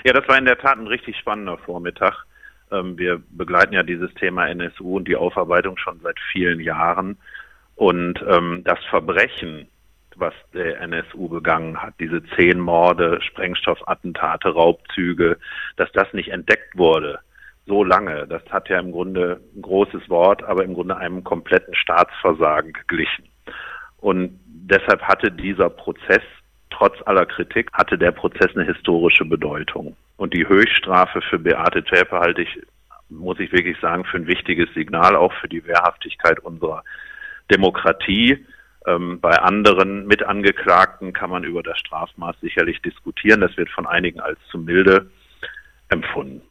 Ja, das war in der Tat ein richtig spannender Vormittag. Wir begleiten ja dieses Thema NSU und die Aufarbeitung schon seit vielen Jahren. Und das Verbrechen, was der NSU begangen hat, diese 10 Morde, Sprengstoffattentate, Raubzüge, dass das nicht entdeckt wurde, so lange, das hat ja im Grunde ein großes Wort, aber im Grunde einem kompletten Staatsversagen geglichen. Und deshalb hatte dieser Prozess, trotz aller Kritik, hatte der Prozess eine historische Bedeutung. Und die Höchststrafe für Beate Zschäpe halte ich, muss ich wirklich sagen, für ein wichtiges Signal, auch für die Wehrhaftigkeit unserer Demokratie. Bei anderen Mitangeklagten kann man über das Strafmaß sicherlich diskutieren. Das wird von einigen als zu milde empfunden.